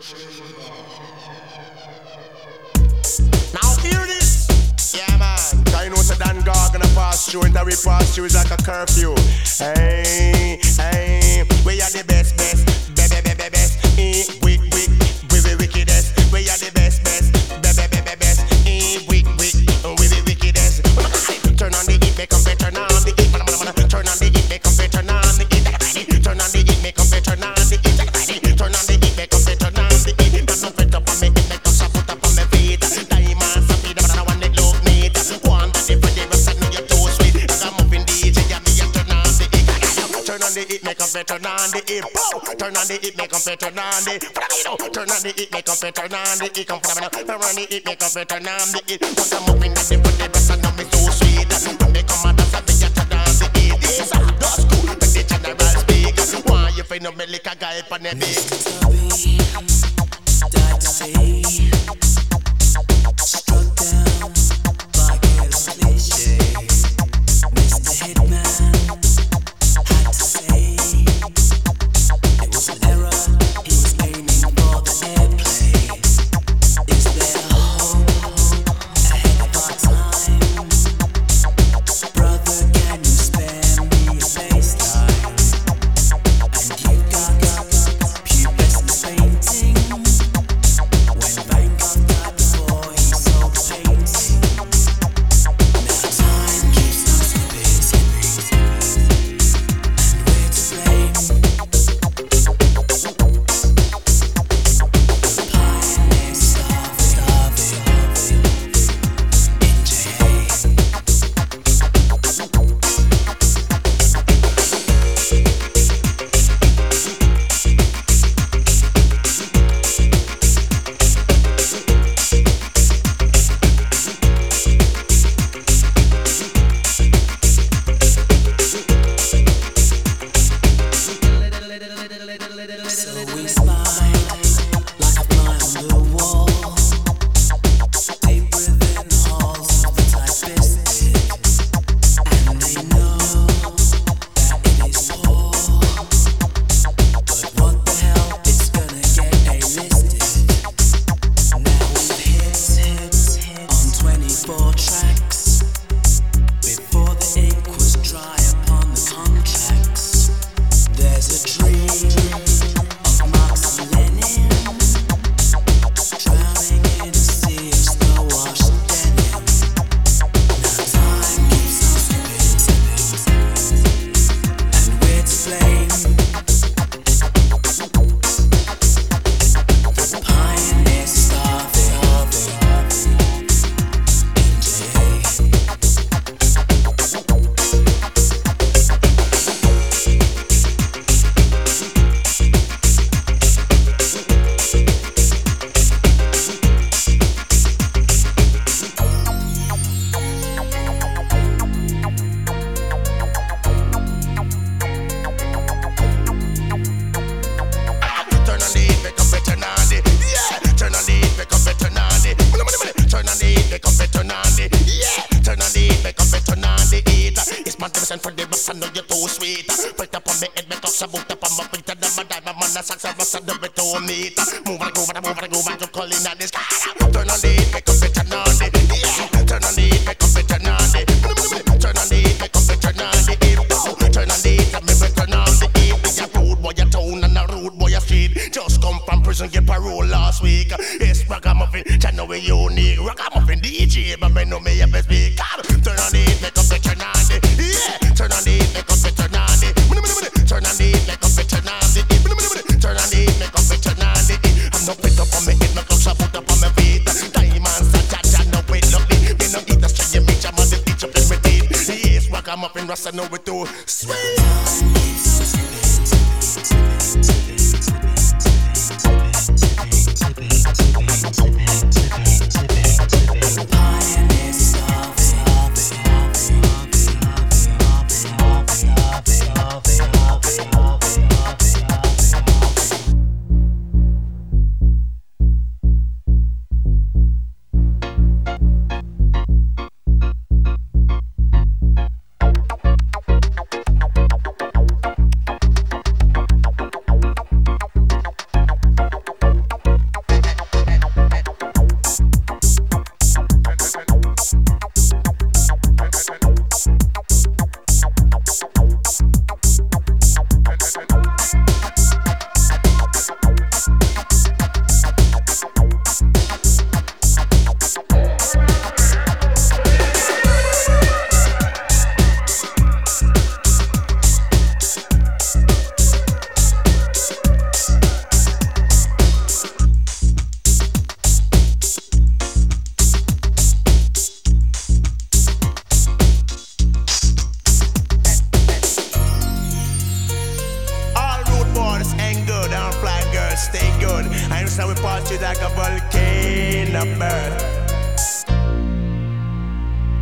Now hear this. Yeah man, cause you know so Dan Gar gonna pass through, and that we pass through is like a curfew. Hey, hey, we are the best, best, best, we wickedest. We are the best, best, best, we the wickedest. Turn on the heat, make 'em better, turn on the heat. Turn on the heat, make 'em better, turn on the heat. Turn on the heat, make 'em better, turn on the heat. Turn on the heat, make 'em better, turn on the heat. Got no fit up on me, make 'em shut up on my feet. Diamonds, I feel them, I want it look neat. One that if they rest, I know you're too sweet. I got moving DJ, yeah, me and turn on the heat. Turn on the heat, make 'em better, turn on the heat. Turn on the heat, make 'em better, turn on the heat. Turn on the heat, make 'em better, turn on the heat. Come from the turn on the heat, make 'em better, turn on the heat. Cause I'm moving that if they rest, I know me too sweet. When they come out, I say, turn on the heat. These are those cool, but the general speak. Why you feel no me like a guy on the beat? Died to see, struck down by careless cliche. Mr. Hitman had to say it was an error. He was aiming for the airplane. Is there hope ahead of our time? Brother, can you spare me a baseline? And you got pubescent painting. When Van Gogh died before he sold the painting. Now time keeps us busy, and we're to blame. The pioneers of so we spy like a fly on the wall, deep within the halls of the typistic, and they know that it is poor. But what the hell, it's gonna get A-listed. Now we've hit on 24 tracks before the ink was dry upon the contracts. There's a dream of Marx and Lenin drowning in a sea of snow-washed denim. Now time keeps us busy, and we're to blame. The pioneers starving in JA. Turn on the heat, make 'em better, turn on the yeah. Turn on the heat, make 'em better, turn on the turn on the heat, make 'em better, turn on the yeah. Turn on the heat, make 'em better, turn on the heat. It's my percent for the boss, I know you're too sweet. Put up on me head, me talk about up on my feet, and I'm a diamond man, a success, I do it to meet. Move and go, I'm calling at this. Turn on the heat, make 'em better, turn on the yeah. Turn on the heat, make 'em better, turn on the turn on the heat, make 'em better, turn on the heat. Turn on the heat, let me better, turn on the heat. Be a rude boy, a town, and a rude boy, a street. Just come from prison, get parole last week. It's Ragamuffin, channel we unique. Ragamuffin DJ, but me know me ever speak. Turn on the heat, make 'em better, turn on the yeah. Turn on the heat, make 'em better, turn on the turn on the heat, make 'em better, turn on the turn on the heat, make 'em better, turn on the I'm not picked up on me head, no clocks up up on my feet. Diamonds, cha-cha, no wait, lovely. Me no eat a string, you make jam on the teacher, play with it. Yes, Ragamuffin, Rasta know it too. Sweet. it like a volcano burn.